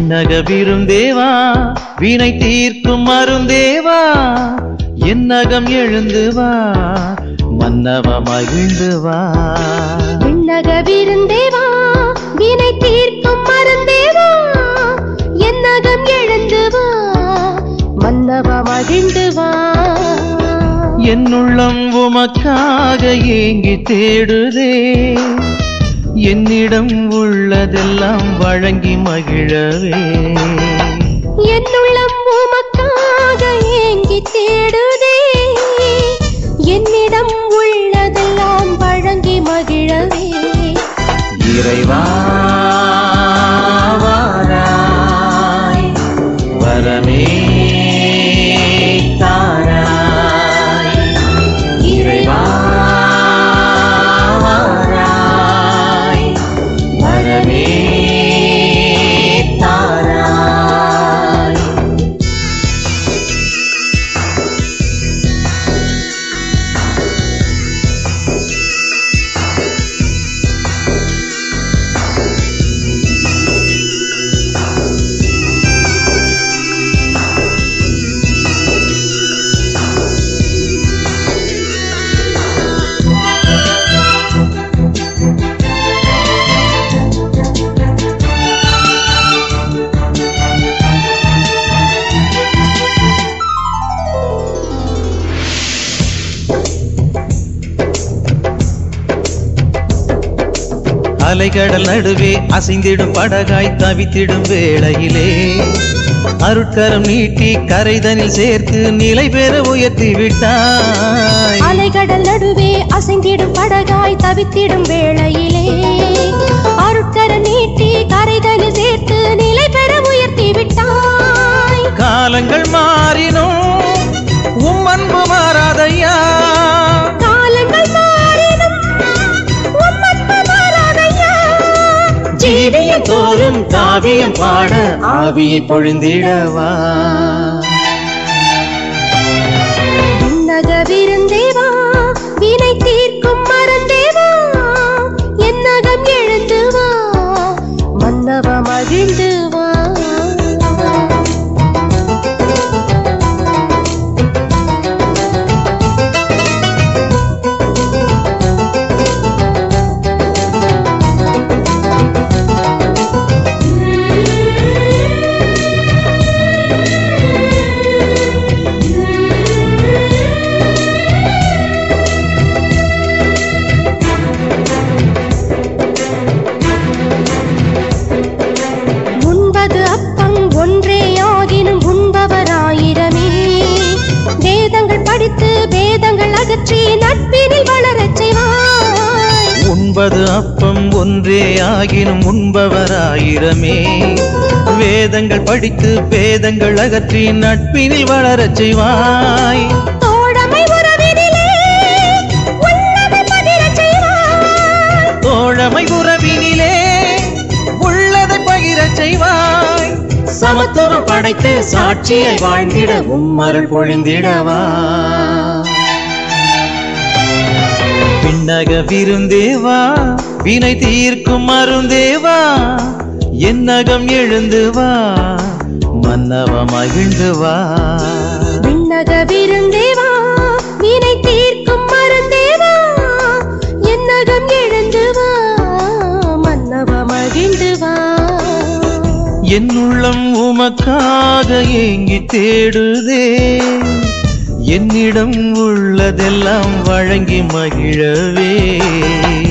விண்ணக விருந்தேவா வினை தீர்க்கும் மருந்தேவா என்னகம் எழுந்து வா மன்னவ மகிழ்ந்து வா. விண்ணக விருந்தேவா வினை தீர்க்கும் மருந்தேவா என்னகம் எழுந்து வா மன்னவ மகிழ்ந்து வா. என்னுள்ளம் உமக்காக ஏங்கி தேடுதே என்னிடம் உள்ளதெல்லாம் வழங்கி மகிழவே. என்னுள்ளம் உமக்காக ஏங்கி தேடுதே என்னிடம் உள்ளதெல்லாம் வழங்கி மகிழவே. இறைவா வாராய் வரமே தாராய். இறைவா வாராய் வரமே தாராய். அலைகடல் நடுவே அசைந்திடும் படகாய் தவித்திடும் வேளையிலே அருட்கரம் நீட்டி கரைதனில் சேர்த்து நிலை பெற உயர்த்தி விட்டாய். அலைகடல் நடுவே அசைந்திடும் படகாய் தவித்திடும் வேளையிலே அருட்கரம் நீட்டி கரைதனில் சேர்த்து நிலை பெற உயர்த்தி விட்டாய். காலங்கள் மாறினோம் உம் அன்பு மாறாதையா. காலங்கள் மாறினும் உம் அன்பு மாறாதையா. ஜீவியம் தோறும் காவியம் பாட ஆவியை பொழிந்திடவா. விண்ணக விருந்தேவா வினை தீர்க்கும் மருந்தேவா என்னகம் எழுந்து வா மன்னவ மகிழ்ந்து வா. உண்பது அப்பம் ஒன்றே ஆகினும் உண்பவராயிரமே. வேதங்கள் படித்து வேதங்கள் அகற்றி நட்பினில் வளரச் செய்வாய். உண்பது அப்பம் ஒன்றே ஆகினும் உண்பவராயிரமே. வேதங்கள் படித்து வேதங்கள் அகற்றி நட்பினில் வளரச் செய்வாய். தோழமை உறவினிலே உள்ளதை பகிரச் செய்வாய். தோழமை உறவினிலே உள்ளதை பகிரச் செய்வாய். சமத்துவம் படைத்து சாட்சியை வாழ்ந்திட உம்மருள் பொழிந்திடவா. விண்ணக விருந்தேவா வினை தீர்க்கும் மருந்தேவா என்னகம் எழுந்து வா மன்னவ மகிழ்ந்து வா. விண்ணக விருந்தேவா வினை தீர்க்கும் மருந்தேவா என்னகம் எழுந்து வா மன்னவ மகிழ்ந்து வா. என்னுள்ளம் உமக்காக ஏங்கி தேடுதே என்னிடம் உள்ளதெல்லாம் வழங்கி மகிழவே.